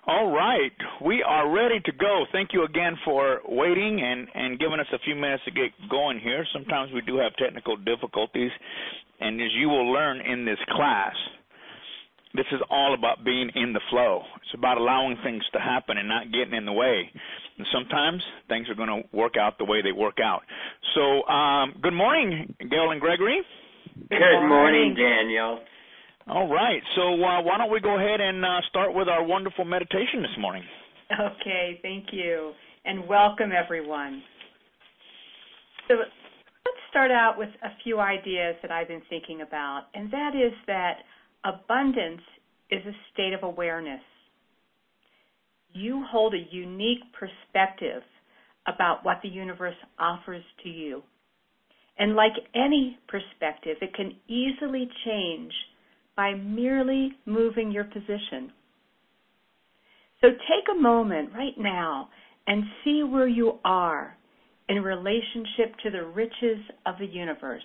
All right, we are ready to go. Thank you again for waiting and giving us a few minutes to get going here. Sometimes we do have technical difficulties, and as you will learn in this class, this is all about being in the flow. It's about allowing things to happen and not getting in the way. And sometimes things are going to work out the way they work out. So good morning, Gail and Gregory. Good morning, Daniel. All right, so why don't we go ahead and start with our wonderful meditation this morning. Okay, thank you, and welcome everyone. So let's start out with a few ideas that I've been thinking about, and that is that abundance is a state of awareness. You hold a unique perspective about what the universe offers to you. And like any perspective, it can easily change by merely moving your position. So take a moment right now and see where you are in relationship to the riches of the universe.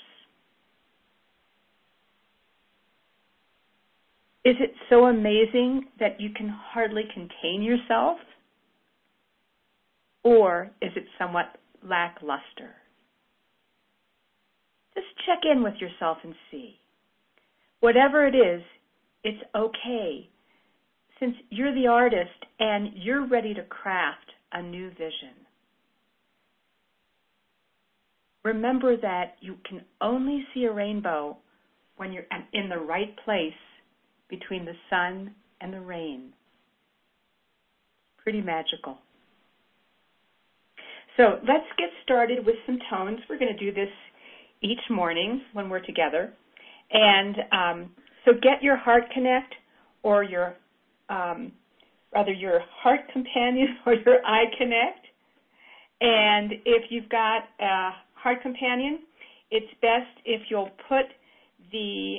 Is it so amazing that you can hardly contain yourself? Or is it somewhat lackluster? Just check in with yourself and see. Whatever it is, it's okay, since you're the artist and you're ready to craft a new vision. Remember that you can only see a rainbow when you're in the right place between the sun and the rain. Pretty magical. So let's get started with some tones. We're going to do this each morning when we're together. And so get your heart connect or your heart companion or your eye connect. And if you've got a heart companion, it's best if you'll put the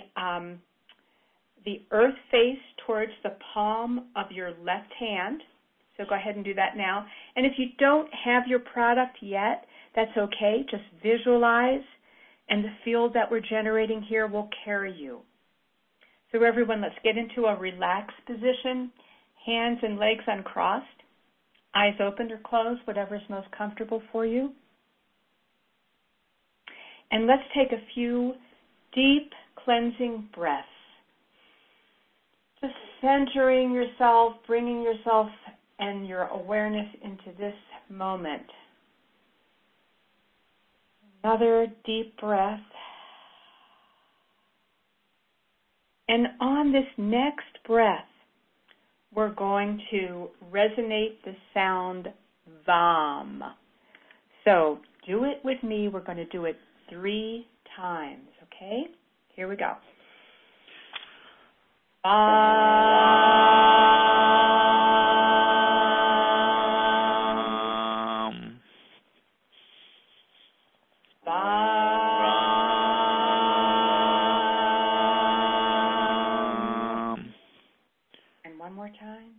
earth face towards the palm of your left hand. So go ahead and do that now. And if you don't have your product yet, that's okay. Just visualize, and the field that we're generating here will carry you. So everyone, let's get into a relaxed position, hands and legs uncrossed, eyes open or closed, whatever is most comfortable for you. And let's take a few deep cleansing breaths. Just centering yourself, bringing yourself and your awareness into this moment. Another deep breath. And on this next breath, we're going to resonate the sound VAM. So do it with me. We're going to do it 3 times, okay? Here we go. And one more time.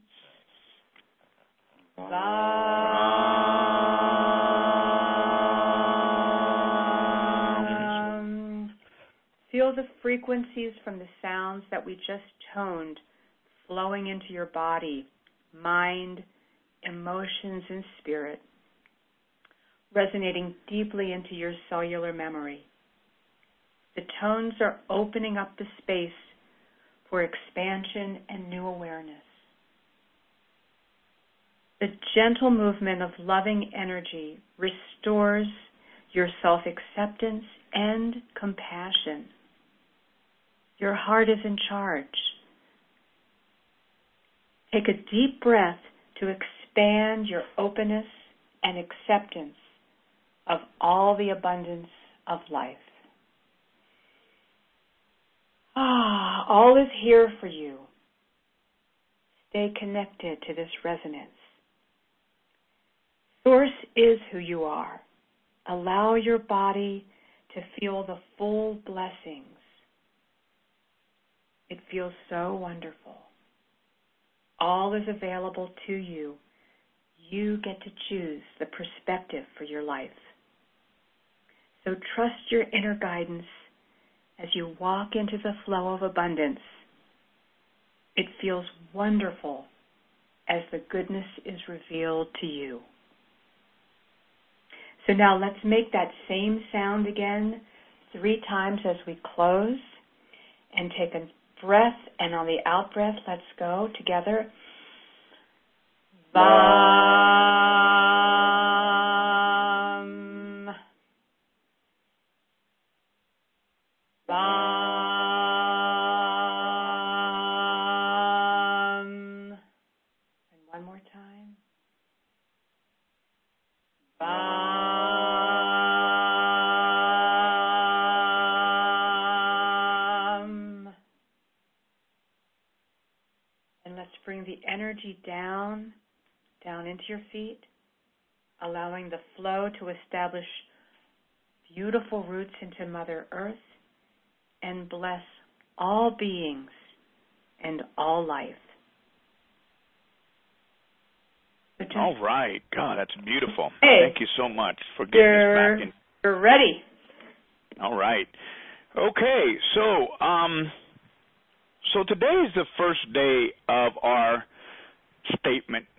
Feel the frequencies from the sounds that we just toned flowing into your body, mind, emotions, and spirit, resonating deeply into your cellular memory. The tones are opening up the space for expansion and new awareness. The gentle movement of loving energy restores your self-acceptance and compassion. Your heart is in charge. Take a deep breath to expand your openness and acceptance of all the abundance of life. All is here for you. Stay connected to this resonance. Source is who you are. Allow your body to feel the full blessings. It feels so wonderful. All is available to you. You get to choose the perspective for your life. So trust your inner guidance as you walk into the flow of abundance. It feels wonderful as the goodness is revealed to you. So now let's make that same sound again 3 times as we close, and take a breath, and on the out breath, let's go together. Bum. Bum. And one more time. Bum. And let's bring the energy down into your feet, allowing the flow to establish beautiful roots into Mother Earth, and bless all beings and all life. All right. God, that's beautiful. Hey, thank you so much for getting us back in. You're ready. All right. Okay, so today is the first day of our statements,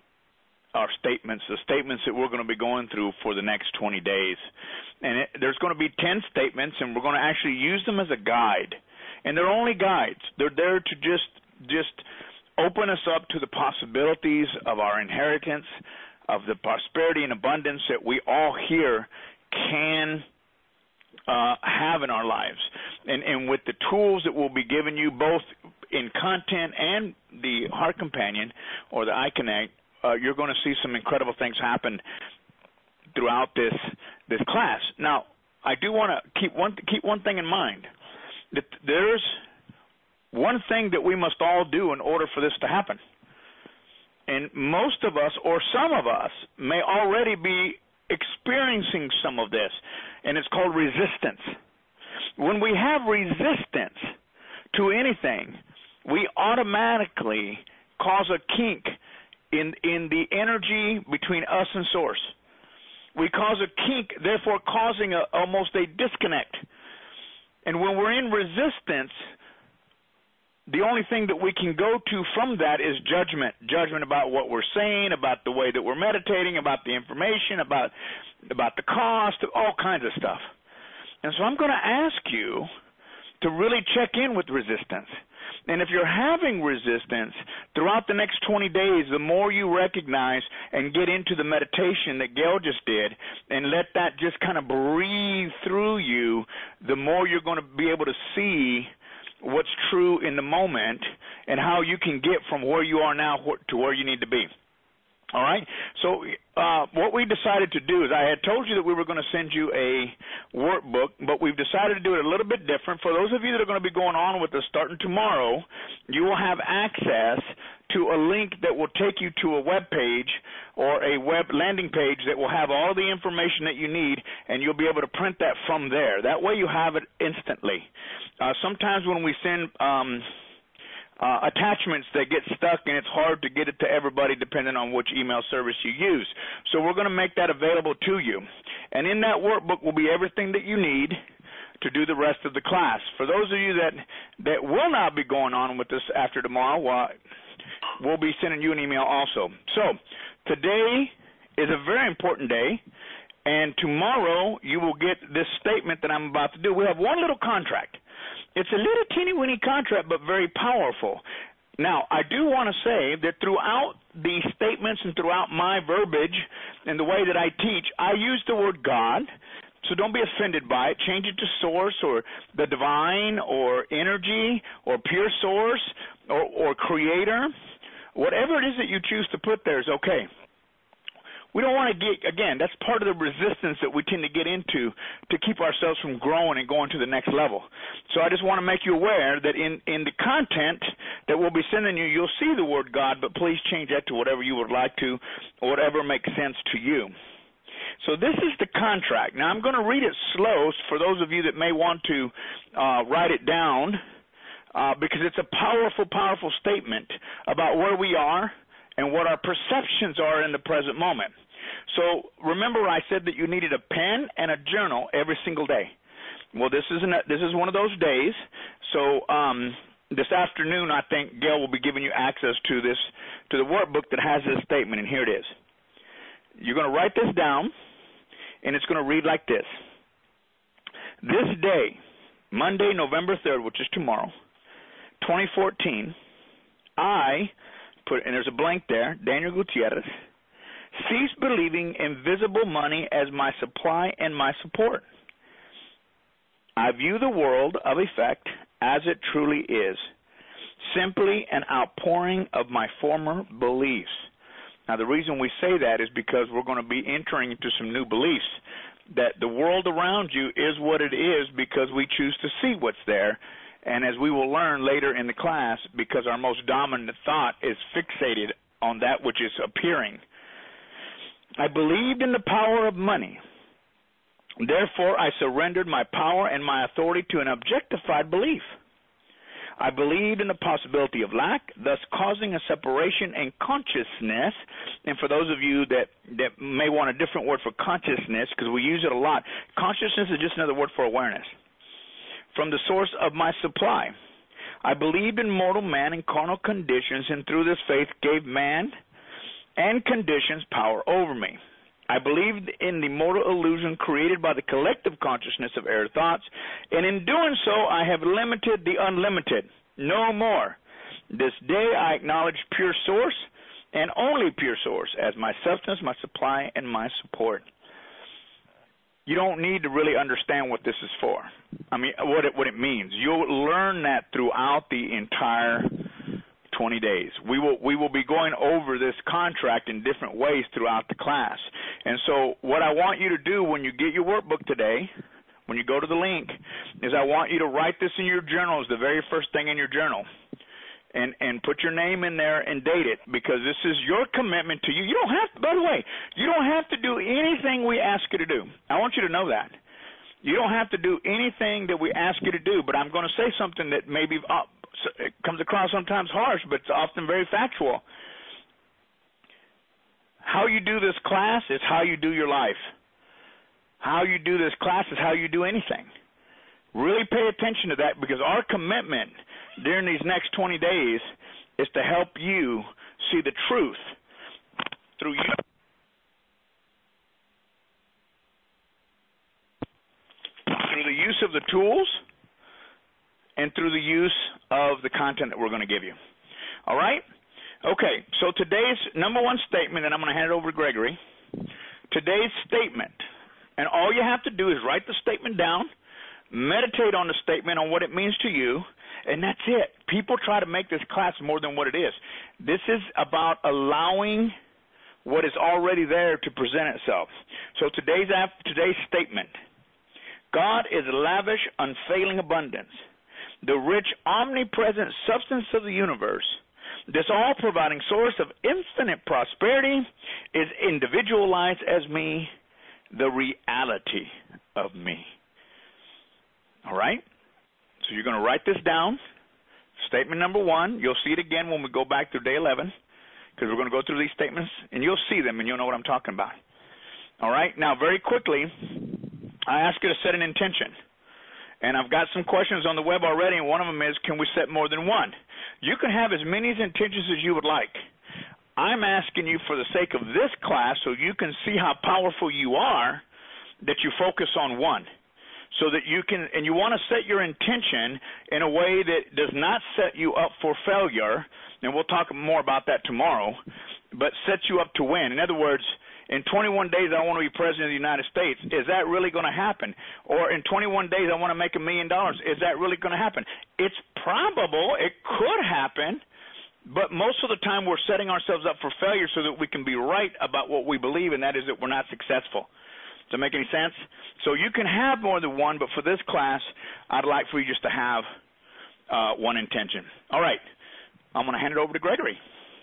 the statements that we're going to be going through for the next 20 days. And there's going to be 10 statements, and we're going to actually use them as a guide. And they're only guides. They're there to just open us up to the possibilities of our inheritance, of the prosperity and abundance that we all here can have in our lives. And with the tools that we'll be giving you, both in content and the Heart Companion or the iConnect, you're going to see some incredible things happen throughout this class. Now, I do want to keep one thing in mind, that there's one thing that we must all do in order for this to happen. And most of us, or some of us, may already be experiencing some of this, and it's called resistance. When we have resistance to anything, we automatically cause a kink in the energy between us and Source. We cause a kink, therefore causing almost a disconnect. And when we're in resistance, the only thing that we can go to from that is judgment. Judgment about what we're saying, about the way that we're meditating, about the information, about the cost, all kinds of stuff. And so I'm going to ask you to really check in with resistance. And if you're having resistance, throughout the next 20 days, the more you recognize and get into the meditation that Gail just did and let that just kind of breathe through you, the more you're going to be able to see what's true in the moment and how you can get from where you are now to where you need to be. All right? So what we decided to do is, I had told you that we were going to send you a workbook, but we've decided to do it a little bit different. For those of you that are going to be going on with us starting tomorrow, you will have access to a link that will take you to a web page or a web landing page that will have all the information that you need, and you'll be able to print that from there. That way you have it instantly. Sometimes when we send attachments, they get stuck, and it's hard to get it to everybody depending on which email service you use. So we're going to make that available to you. And in that workbook will be everything that you need to do the rest of the class. For those of you that will not be going on with us after tomorrow, we'll be sending you an email also. So today is a very important day, and tomorrow you will get this statement that I'm about to do. We have one little contract. It's a little teeny-weeny contract, but very powerful. Now, I do want to say that throughout the statements and throughout my verbiage and the way that I teach, I use the word God, so don't be offended by it. Change it to Source or the Divine or Energy or Pure Source or Creator. Whatever it is that you choose to put there is okay. We don't want to get, again, that's part of the resistance that we tend to get into to keep ourselves from growing and going to the next level. So I just want to make you aware that in the content that we'll be sending you, you'll see the word God, but please change that to whatever you would like to or whatever makes sense to you. So this is the contract. Now I'm going to read it slow for those of you that may want to write it down because it's a powerful, powerful statement about where we are and what our perceptions are in the present moment. So remember I said that you needed a pen and a journal every single day. Well, this is one of those days. So this afternoon, I think Gail will be giving you access to the workbook that has this statement, and here it is. You're going to write this down, and it's going to read like this. This day, Monday, November 3rd, which is tomorrow, 2014, I put, and there's a blank there, Daniel Gutierrez, cease believing invisible money as my supply and my support. I view the world of effect as it truly is, simply an outpouring of my former beliefs. Now, the reason we say that is because we're going to be entering into some new beliefs, that the world around you is what it is because we choose to see what's there. And as we will learn later in the class, because our most dominant thought is fixated on that which is appearing. I believed in the power of money. Therefore, I surrendered my power and my authority to an objectified belief. I believed in the possibility of lack, thus causing a separation in consciousness. And for those of you that may want a different word for consciousness, because we use it a lot, consciousness is just another word for awareness. From the source of my supply. I believed in mortal man and carnal conditions, and through this faith gave man and conditions power over me. I believed in the mortal illusion created by the collective consciousness of error thoughts, and in doing so I have limited the unlimited. No more. This day I acknowledge pure source, and only pure source, as my substance, my supply, and my support. You don't need to really understand what this is for. I mean, what it means. You'll learn that throughout the entire 20 days. We will be going over this contract in different ways throughout the class. And so what I want you to do when you get your workbook today, when you go to the link, is I want you to write this in your journal as the very first thing in your journal. And put your name in there and date it, because this is your commitment to you. You don't have to, by the way, you don't have to do anything we ask you to do. I want you to know that. You don't have to do anything that we ask you to do, but I'm going to say something that maybe it comes across sometimes harsh, but it's often very factual. How you do this class is how you do your life. How you do this class is how you do anything. Really pay attention to that, because our commitment during these next 20 days is to help you see the truth through you. Through the use of the tools and through the use of the content that we're going to give you. All right? Okay, so today's number one statement, and I'm going to hand it over to Gregory. Today's statement, and all you have to do is write the statement down, meditate on the statement, on what it means to you, and that's it. People try to make this class more than what it is. This is about allowing what is already there to present itself. So today's statement: God is lavish, unfailing abundance, the rich, omnipresent substance of the universe. This all-providing source of infinite prosperity is individualized as me, the reality of me. All right? So you're going to write this down. Statement number one. You'll see it again when we go back through day 11, because we're going to go through these statements, and you'll see them, and you'll know what I'm talking about. All right? Now, very quickly, I ask you to set an intention. And I've got some questions on the web already, and one of them is, can we set more than one? You can have as many intentions as you would like. I'm asking you, for the sake of this class, so you can see how powerful you are, that you focus on one. So that you can, and you want to set your intention in a way that does not set you up for failure, and we'll talk more about that tomorrow, but sets you up to win. In other words, in 21 days I want to be president of the United States. Is that really going to happen? Or in 21 days I want to make $1 million. Is that really going to happen? It's probable. It could happen. But most of the time we're setting ourselves up for failure so that we can be right about what we believe, and that is that we're not successful. Does that make any sense? So you can have more than one, but for this class, I'd like for you just to have one intention. All right. I'm going to hand it over to Gregory.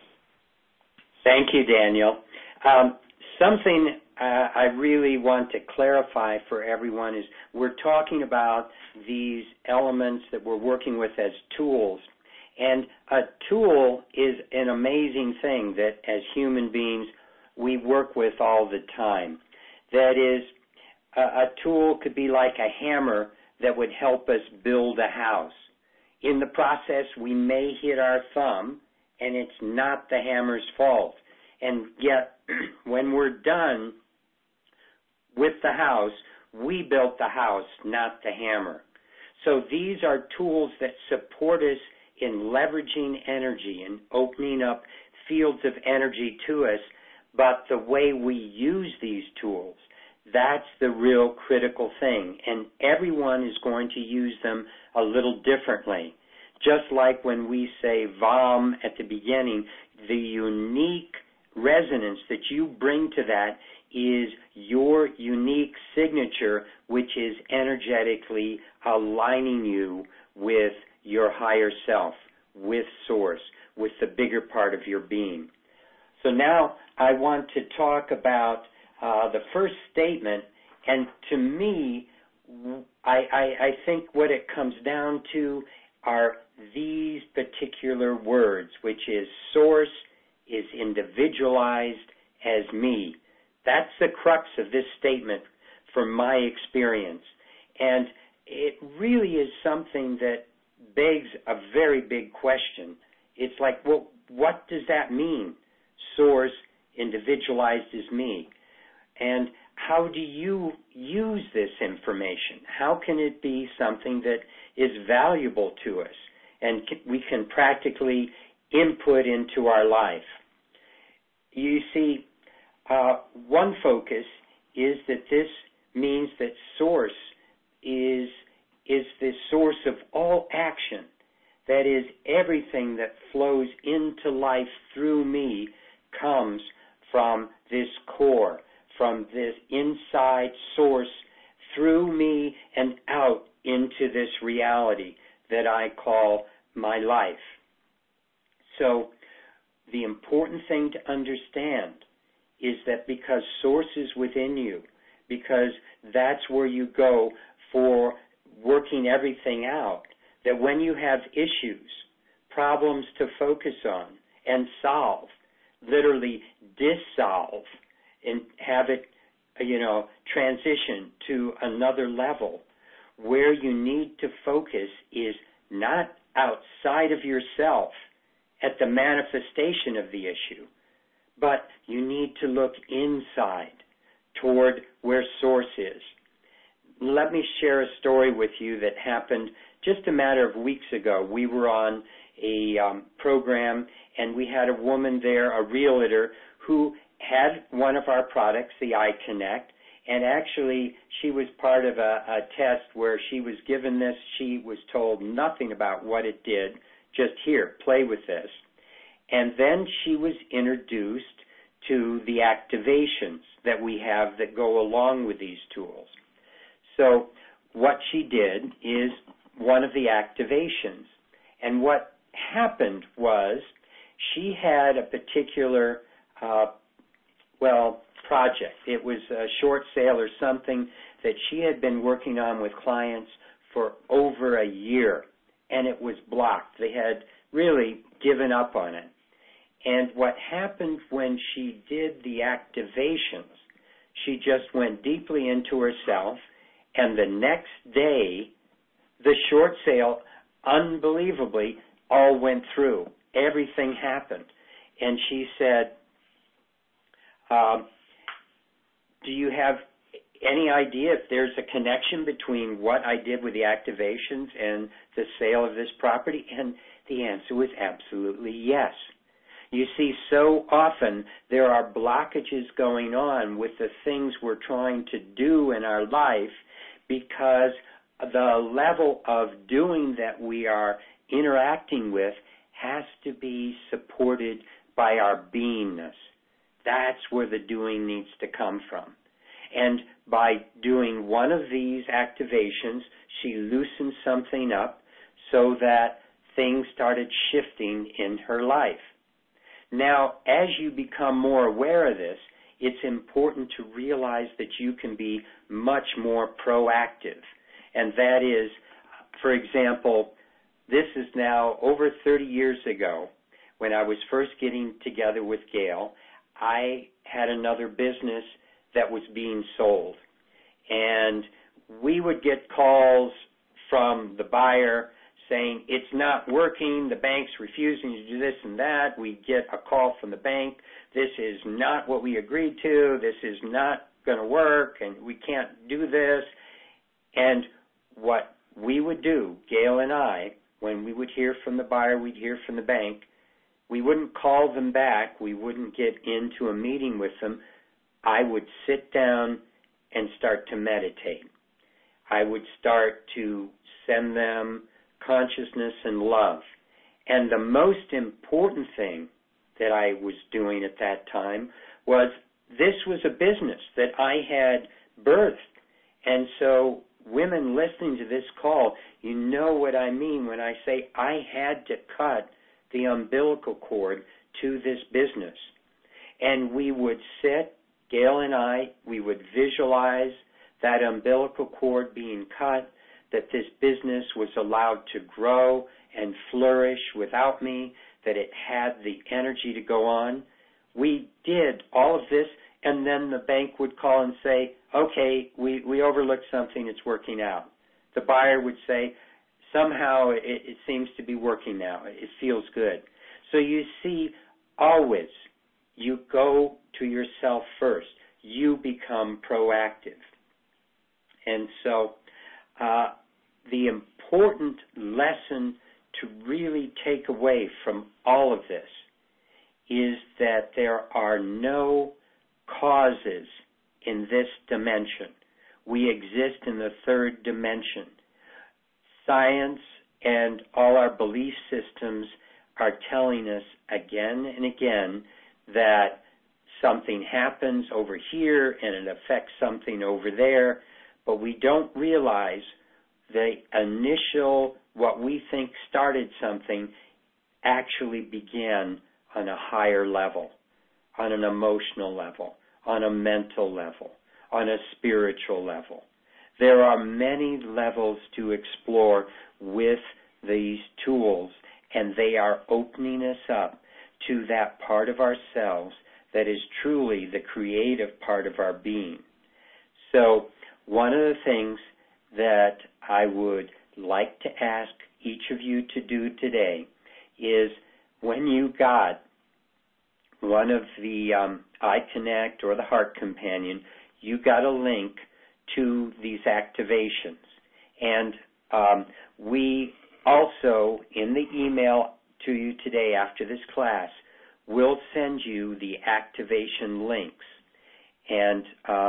Thank you, Daniel. Something I really want to clarify for everyone is we're talking about these elements that we're working with as tools. And a tool is an amazing thing that as human beings we work with all the time. That is, a tool could be like a hammer that would help us build a house. In the process, we may hit our thumb, and it's not the hammer's fault. And yet, when we're done with the house, we built the house, not the hammer. So these are tools that support us in leveraging energy and opening up fields of energy to us, but the way we use these tools, that's the real critical thing. And everyone is going to use them a little differently. Just like when we say VAM at the beginning, the unique resonance that you bring to that is your unique signature, which is energetically aligning you with your higher self, with Source, with the bigger part of your being. So now I want to talk about the first statement, and to me, I think what it comes down to are these particular words, which is Source is individualized as me. That's the crux of this statement from my experience. And it really is something that begs a very big question. It's like, well, what does that mean? Source individualized as me. And how do you use this information? How can it be something that is valuable to us and we can practically input into our life? You see, one focus is that this means that Source is the source of all action. That is, everything that flows into life through me comes from this core, from this inside source through me and out into this reality that I call my life. So the important thing to understand is that because Source is within you, because that's where you go for working everything out, that when you have issues, problems to focus on and solve, literally dissolve and have it, transition to another level, where you need to focus is not outside of yourself at the manifestation of the issue, but you need to look inside toward where Source is. Let me share a story with you that happened just a matter of weeks ago. We were on a program, and we had a woman there, a realtor, who had one of our products, the iConnect, and actually she was part of a test where she was given this. She was told nothing about what it did, just here, play with this. And then she was introduced to the activations that we have that go along with these tools. So what she did is one of the activations. And what happened was she had a particular, project. It was a short sale or something that she had been working on with clients for over a year, and it was blocked. They had really given up on it. And what happened when she did the activations, she just went deeply into herself, and the next day, the short sale, unbelievably, all went through. Everything happened. And she said, do you have any idea if there's a connection between what I did with the activations and the sale of this property? And the answer was absolutely yes. You see, so often there are blockages going on with the things we're trying to do in our life because the level of doing that we are interacting with has to be supported by our beingness. That's where the doing needs to come from. And by doing one of these activations, she loosened something up so that things started shifting in her life. Now, as you become more aware of this, it's important to realize that you can be much more proactive. And that is, for example, this is now over 30 years ago when I was first getting together with Gail. I had another business that was being sold. And we would get calls from the buyer saying it's not working, the bank's refusing to do this and that. We get a call from the bank, this is not what we agreed to, this is not going to work, and we can't do this. And what we would do, Gail and I, when we would hear from the buyer, we'd hear from the bank, we wouldn't call them back, we wouldn't get into a meeting with them. I would sit down and start to meditate. I would start to send them consciousness and love. And the most important thing that I was doing at that time was this was a business that I had birthed. And so women listening to this call, you know what I mean when I say I had to cut the umbilical cord to this business. And we would sit, Gail and I, we would visualize that umbilical cord being cut, that this business was allowed to grow and flourish without me, that it had the energy to go on. We did all of this, and then the bank would call and say, okay, we overlooked something, it's working out. The buyer would say, somehow it seems to be working now, it feels good. So you see, always, you go to yourself first. You become proactive. And so the important lesson to really take away from all of this is that there are no causes in this dimension. We exist in the third dimension. Science and all our belief systems are telling us again and again that something happens over here and it affects something over there, but we don't realize the initial, what we think started something, actually began on a higher level, on an emotional level, on a mental level, on a spiritual level. There are many levels to explore with these tools, and they are opening us up to that part of ourselves that is truly the creative part of our being. So one of the things that I would like to ask each of you to do today is when you got one of the iConnect or the Heart Companion, you got a link to these activations. And we also, in the email to you today after this class, will send you the activation links. And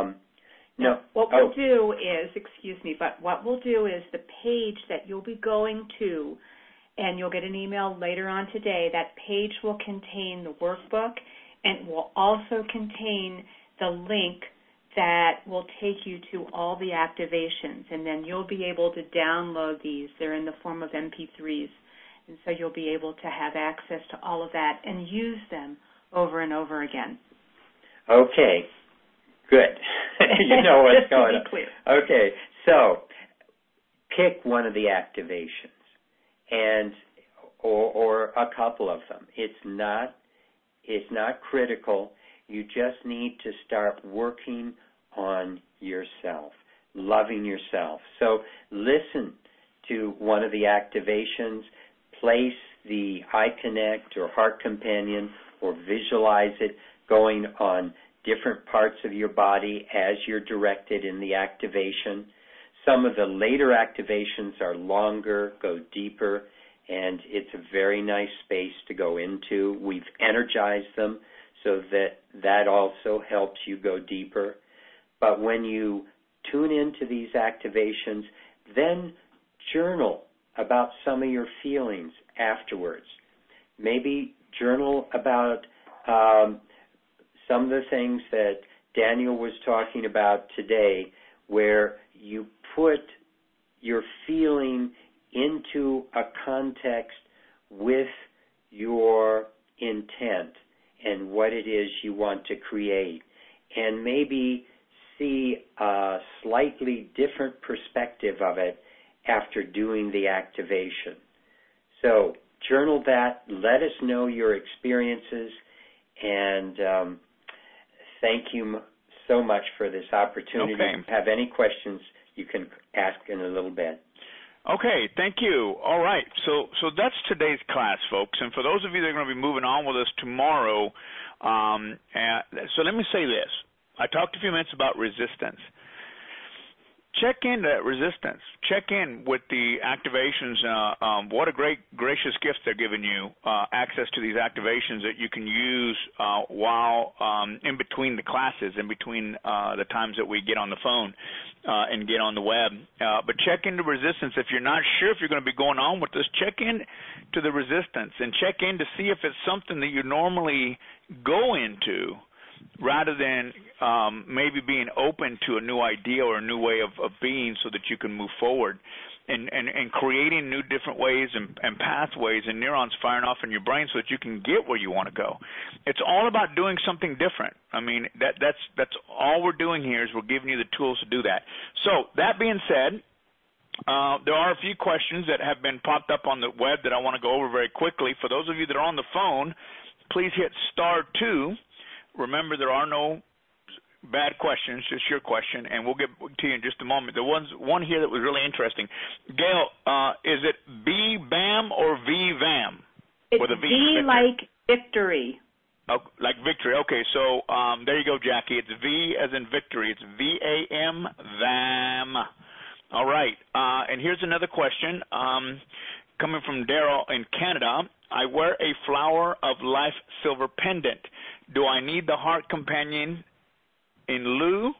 what we'll do is, what we'll do is the page that you'll be going to, and you'll get an email later on today, that page will contain the workbook, and will also contain the link that will take you to all the activations, and then you'll be able to download these. They're in the form of MP3s, and so you'll be able to have access to all of that and use them over and over again. Okay, good. You know what's going on. Just to be clear. Okay, so pick one of the activations, and or a couple of them. It's not critical. You just need to start working on yourself, loving yourself. So listen to one of the activations, place the iConnect or Heart Companion or visualize it going on different parts of your body as you're directed in the activation. Some of the later activations are longer, go deeper, and it's a very nice space to go into. We've energized them so that also helps you go deeper. But when you tune into these activations, then journal about some of your feelings afterwards. Maybe journal about some of the things that Daniel was talking about today, where you put your feeling into a context with your intent and what it is you want to create, and maybe see a slightly different perspective of it after doing the activation. So journal that, let us know your experiences, and thank you so much for this opportunity. Okay. If you have any questions, you can ask in a little bit. Okay, thank you. All right, so that's today's class, folks. And for those of you that are going to be moving on with us tomorrow, so let me say this. I talked a few minutes about resistance. Check in that resistance. Check in with the activations. What a great, gracious gift they're giving you, access to these activations that you can use while in between the classes, in between the times that we get on the phone and get on the web. But check into resistance. If you're not sure if you're going to be going on with this, check in to the resistance and check in to see if it's something that you normally go into, rather than maybe being open to a new idea or a new way of being so that you can move forward and creating new different ways and pathways and neurons firing off in your brain so that you can get where you want to go. It's all about doing something different. I mean, that's all we're doing here is we're giving you the tools to do that. So that being said, there are a few questions that have been popped up on the web that I want to go over very quickly. For those of you that are on the phone, please hit *2. Remember, there are no bad questions, just your question, and we'll get to you in just a moment. There was one here that was really interesting. Gail, is it B-BAM or V-VAM? It's with a V V like victory. Oh, like victory. Okay, so there you go, Jackie. It's V as in victory. It's V-A-M, VAM. All right, and here's another question coming from Daryl in Canada. I wear a Flower of Life silver pendant. Do I need the Heart Companion in lieu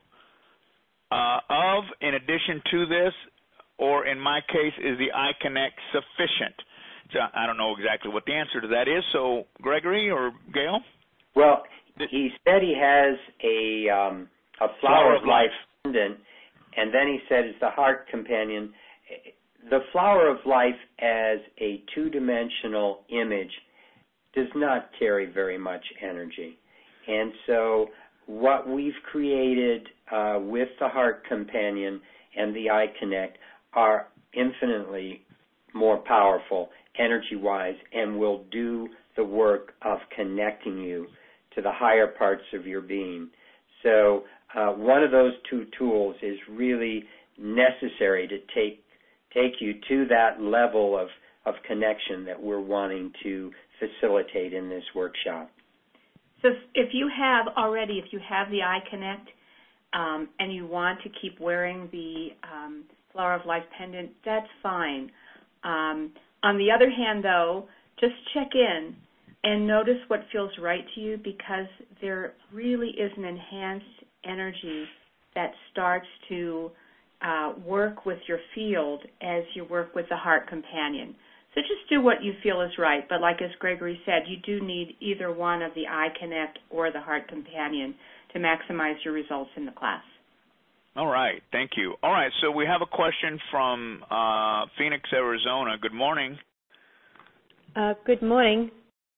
of, in addition to this, or in my case, is the iConnect sufficient? So I don't know exactly what the answer to that is. So, Gregory or Gail? Well, he said he has a Flower of Life pendant, and then he said it's the Heart Companion. The Flower of Life as a two-dimensional image does not carry very much energy. And so what we've created with the Heart Companion and the iConnect are infinitely more powerful energy-wise and will do the work of connecting you to the higher parts of your being. So one of those two tools is really necessary to take you to that level of connection that we're wanting to facilitate in this workshop. So if you have the iConnect and you want to keep wearing the Flower of Life pendant, that's fine. On the other hand, though, just check in and notice what feels right to you, because there really is an enhanced energy that starts to work with your field as you work with the Heart Companion. So just do what you feel is right. But like as Gregory said, you do need either one of the iConnect or the Heart Companion to maximize your results in the class. All right. Thank you. All right. So we have a question from Phoenix, Arizona. Good morning. Good morning.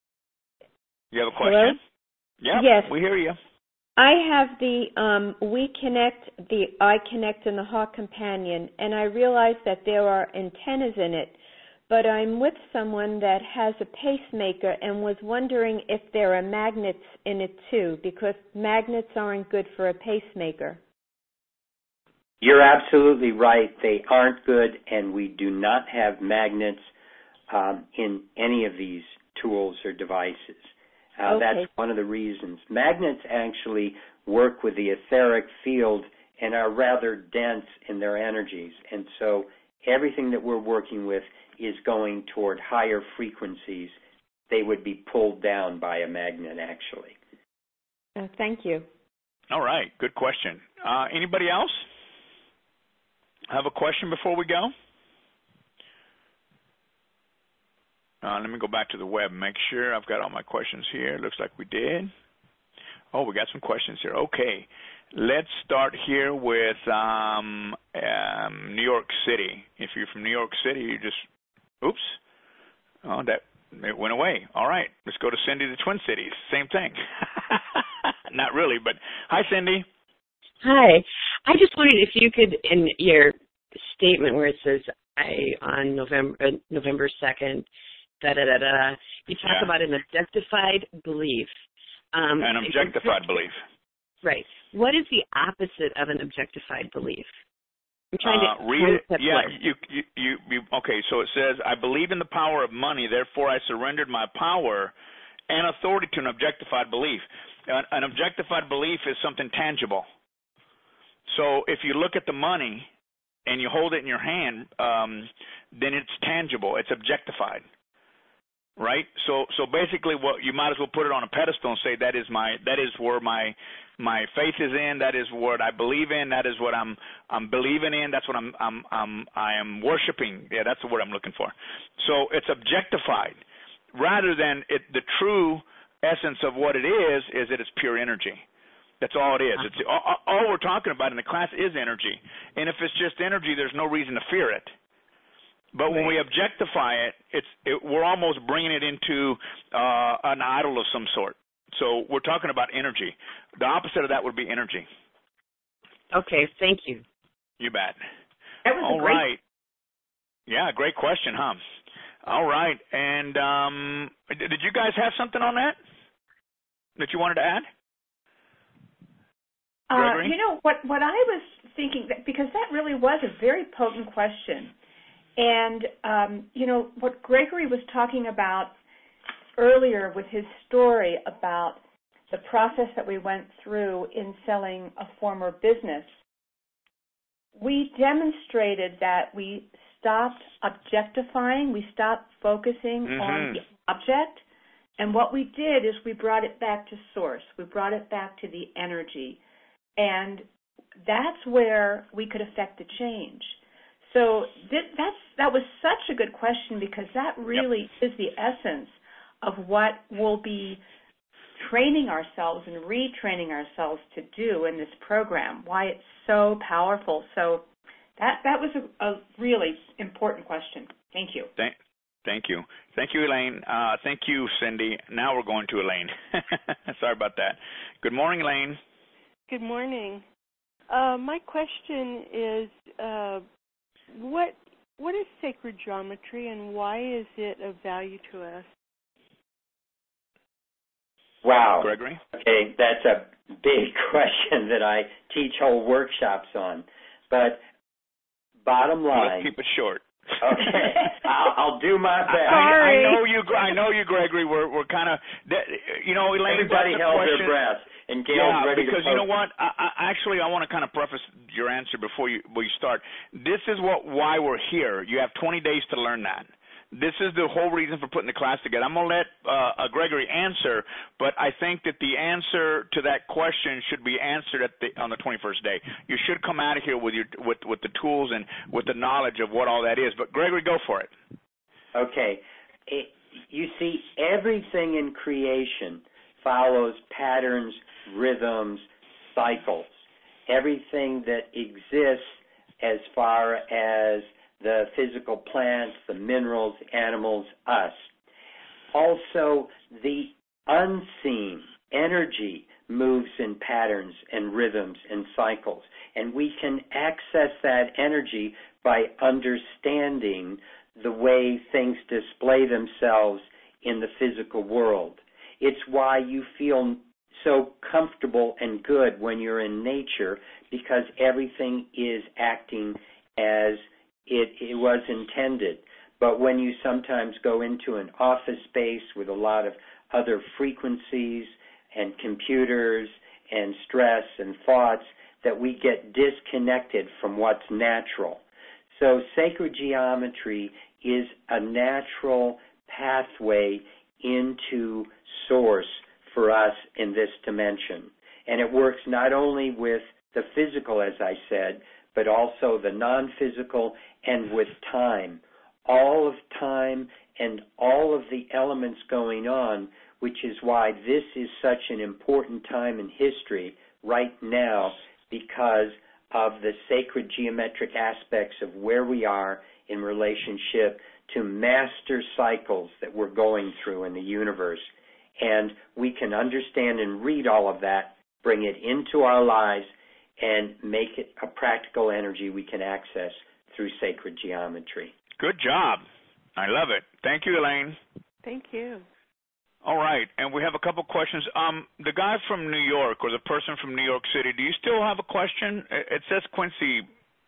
You have a question? Hello? Yeah. Yes. We hear you. I have the WeConnect, the iConnect, and the Heart Companion, and I realize that there are antennas in it, but I'm with someone that has a pacemaker and was wondering if there are magnets in it too, because magnets aren't good for a pacemaker. You're absolutely right. They aren't good, and we do not have magnets in any of these tools or devices. Okay. That's one of the reasons. Magnets actually work with the etheric field and are rather dense in their energies. And so everything that we're working with is going toward higher frequencies. They would be pulled down by a magnet, actually. Thank you. All right. Good question. Anybody else have a question before we go? Let me go back to the web and make sure I've got all my questions here. Looks like we did. Oh, we got some questions here. Okay. Let's start here with New York City. If you're from New York City, you just, oops. Oh, it went away. All right. Let's go to Cindy, the Twin Cities. Same thing. Not really, but hi, Cindy. Hi. I just wondered if you could, in your statement where it says on November 2nd, you talk about an objectified belief. An objectified belief. Right. What is the opposite of an objectified belief? I'm trying to read it. concept Yeah, layer. you. Okay, so it says, I believe in the power of money, therefore I surrendered my power and authority to an objectified belief. An objectified belief is something tangible. So if you look at the money and you hold it in your hand, then it's tangible. It's objectified, right? So basically, what you might as well put it on a pedestal and say that is where my faith is in. That is what I believe in. That is what I'm believing in. That's what I am worshiping. Yeah, that's the word I'm looking for. So it's objectified, rather than the true essence of what it is that it's pure energy. That's all it is. It's all we're talking about in the class is energy. And if it's just energy, there's no reason to fear it. But when we objectify it, we're almost bringing it into an idol of some sort. So we're talking about energy. The opposite of that would be energy. Okay, thank you. You bet. That was all right. Yeah, great question, huh? All right. And did you guys have something on that you wanted to add? You know, what I was thinking, because that really was a very potent question. And, you know, what Gregory was talking about earlier with his story about the process that we went through in selling a former business, we demonstrated that we stopped objectifying, we stopped focusing on the object, and what we did is we brought it back to source. We brought it back to the energy. And that's where we could affect the change. So that was such a good question, because that really is the essence of what we'll be training ourselves and retraining ourselves to do in this program, why it's so powerful. So that was a really important question. Thank you. Thank you. Thank you, Elaine. Thank you, Cindy. Now we're going to Elaine. Sorry about that. Good morning, Elaine. Good morning. My question is, what is sacred geometry, and why is it of value to us? Wow. Gregory? Okay, that's a big question that I teach whole workshops on. But bottom line... Let's keep it short. Okay, I'll do my best. Sorry. I know you, Gregory. We're kind of, you know, Elaine. Everybody held their breath, and Gail's ready to. Because you know what? I want to kind of preface your answer before you start. This is why we're here. You have 20 days to learn that. This is the whole reason for putting the class together. I'm going to let Gregory answer, but I think that the answer to that question should be answered on the 21st day. You should come out of here with the tools and with the knowledge of what all that is. But Gregory, go for it. Okay. You see, everything in creation follows patterns, rhythms, cycles. Everything that exists as far as the physical plants, the minerals, animals, us. Also, the unseen energy moves in patterns and rhythms and cycles, and we can access that energy by understanding the way things display themselves in the physical world. It's why you feel so comfortable and good when you're in nature, because everything is acting as it was intended. But when you sometimes go into an office space with a lot of other frequencies and computers and stress and thoughts, that we get disconnected from what's natural. So sacred geometry is a natural pathway into source for us in this dimension. And it works not only with the physical, as I said, but also the non-physical and with time. All of time and all of the elements going on, which is why this is such an important time in history right now, because of the sacred geometric aspects of where we are in relationship to master cycles that we're going through in the universe. And we can understand and read all of that, bring it into our lives, and make it a practical energy we can access through sacred geometry. Good job. I love it. Thank you, Elaine. Thank you. All right, and we have a couple questions. The guy from New York, or the person from New York City, do you still have a question? It says Quincy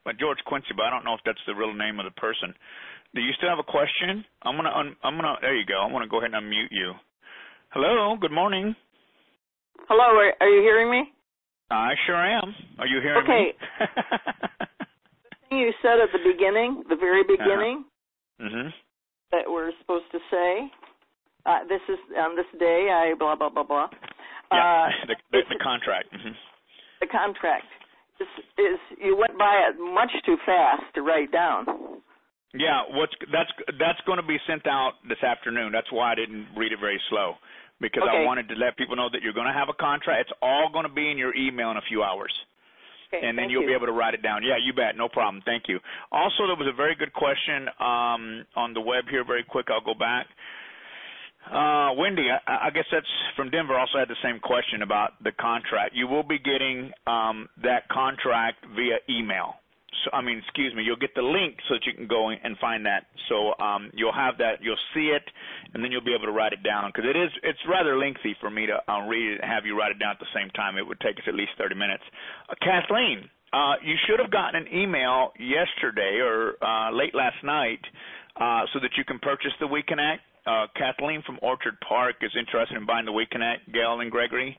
George Quincy, but I don't know if that's the real name of the person. Do you still have a question? I'm gonna. There you go. I'm gonna go ahead and unmute you. Hello. Good morning. Hello. Are you hearing me? I sure am. Are you hearing me? The thing you said at the beginning, the very beginning, that we're supposed to say, this is on this day, I blah blah blah blah. Yeah. The contract. The contract is you went by it much too fast to write down. Yeah, that's going to be sent out this afternoon. That's why I didn't read it very slow, because I wanted to let people know that you're going to have a contract. It's all going to be in your email in a few hours. Okay, and then you'll be able to write it down. Yeah, you bet. No problem. Thank you. Also, there was a very good question on the web here. Very quick, I'll go back. Wendy, I guess that's from Denver, also had the same question about the contract. You will be getting that contract via email. So, you'll get the link so that you can go and find that. So you'll have that, you'll see it, and then you'll be able to write it down, because it's rather lengthy for me to read it and have you write it down at the same time. It would take us at least 30 minutes. Kathleen, you should have gotten an email yesterday or late last night so that you can purchase the WeConnect. Kathleen from Orchard Park is interested in buying the WeConnect, Gail and Gregory.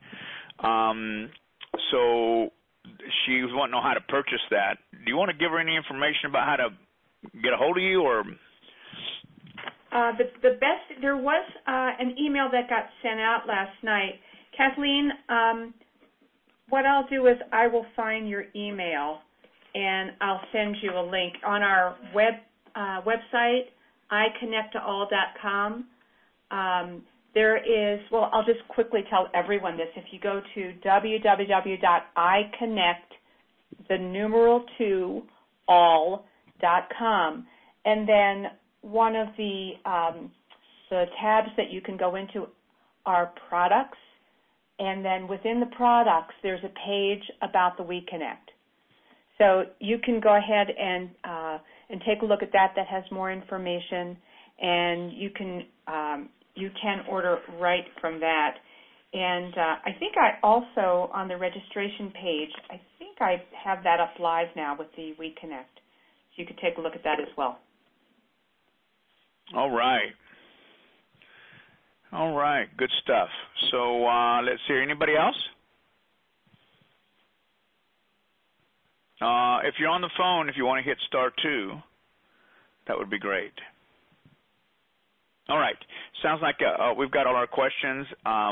So she was wanting to know how to purchase that. Do you want to give her any information about how to get a hold of you, or? There was an email that got sent out last night. Kathleen, what I'll do is I will find your email and I'll send you a link on our website, iConnectToAll.com. There is, well, I'll just quickly tell everyone this. If you go to www.iConnect2all.com, and then one of the tabs that you can go into are products, and then within the products there's a page about the WeConnect. So you can go ahead and take a look at that. That has more information, and you can order right from that. And I think I also, on the registration page, I think I have that up live now with the WeConnect. So you could take a look at that as well. All right. All right. Good stuff. So let's see. Anybody else? If you're on the phone, if you want to hit *2, that would be great. All right. Sounds like we've got all our questions.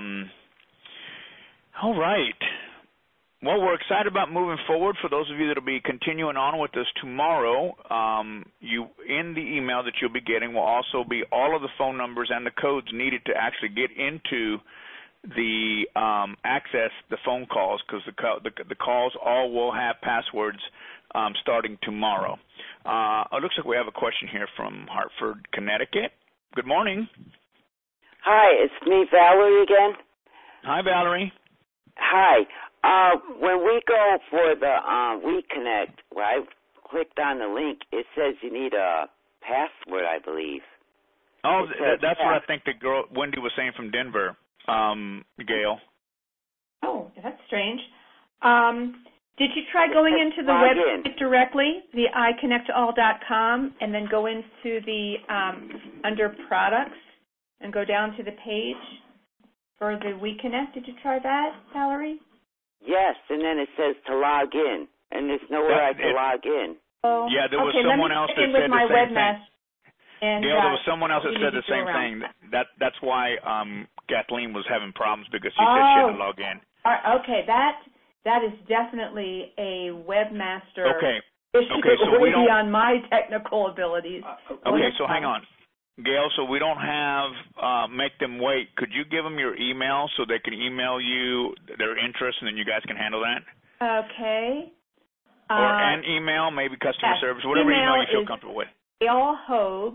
All right. Well, we're excited about moving forward. For those of you that will be continuing on with us tomorrow, in the email that you'll be getting will also be all of the phone numbers and the codes needed to actually get into the access the phone calls, because the calls all will have passwords starting tomorrow. It looks like we have a question here from Hartford, Connecticut. Good morning. Hi, it's me, Valerie, again. Hi, Valerie. Hi. When we go for the WeConnect, where I clicked on the link, it says you need a password, I believe. Oh, that's what I think the girl Wendy was saying from Denver, Gail. Oh, that's strange. Did you try going into the website directly, the iConnectAll.com, and then go into the under products and go down to the page for the WeConnect? Did you try that, Valerie? Yes, and then it says to log in, and there's nowhere I can log in. Oh, yeah, there was someone else that said the same thing. And, Gail, there was someone else that said the same thing. That's why Kathleen was having problems, because she said she had to log in. Okay, that is definitely a webmaster issue. Okay, so we don't, beyond my technical abilities. Okay, so hang on. Gail, so we don't have make them wait. Could you give them your email so they can email you their interest, and then you guys can handle that? Okay. Or an email, maybe customer service, whatever email you feel comfortable with. Gail Hoag,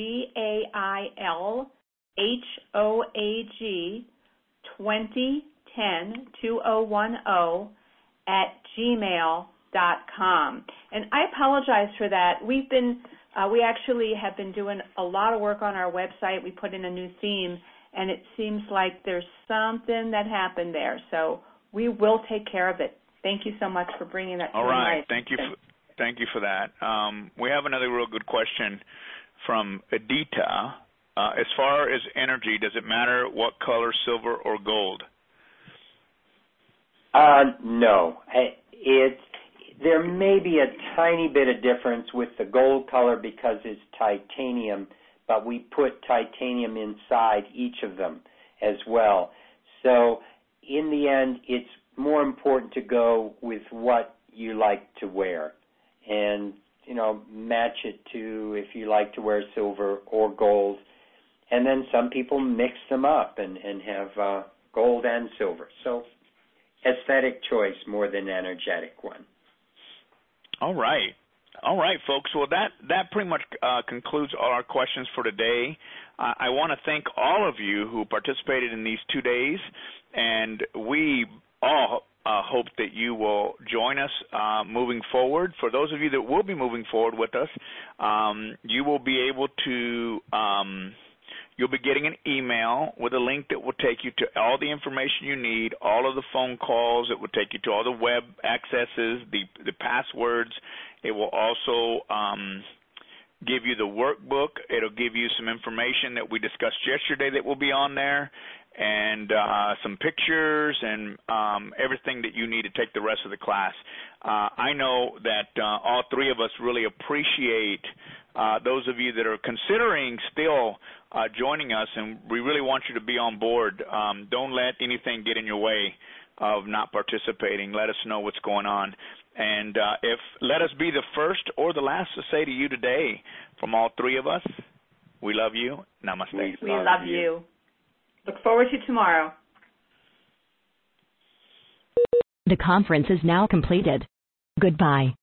GailHoag, 2010 @gmail.com. And I apologize for that. We actually have been doing a lot of work on our website. We put in a new theme, and it seems like there's something that happened there. So we will take care of it. Thank you so much for bringing that to All right. my Thank you. Thank you for that. We have another real good question from Edita. As far as energy, does it matter what color, silver or gold? No. There may be a tiny bit of difference with the gold color because it's titanium, but we put titanium inside each of them as well. So in the end, it's more important to go with what you like to wear and, match it to if you like to wear silver or gold. And then some people mix them up and have gold and silver. So aesthetic choice more than energetic one. All right, folks. Well, that pretty much concludes all our questions for today. I want to thank all of you who participated in these 2 days, and we all hope that you will join us moving forward. For those of you that will be moving forward with us, you will be able to you'll be getting an email with a link that will take you to all the information you need, all of the phone calls. It will take you to all the web accesses, the passwords. It will also give you the workbook. It'll give you some information that we discussed yesterday that will be on there, and some pictures and everything that you need to take the rest of the class. I know that all three of us really appreciate those of you that are considering still joining us, and we really want you to be on board. Don't let anything get in your way of not participating. Let us know what's going on. And let us be the first or the last to say to you today, from all three of us, we love you. Namaste. We love you. Look forward to tomorrow. The conference is now completed. Goodbye.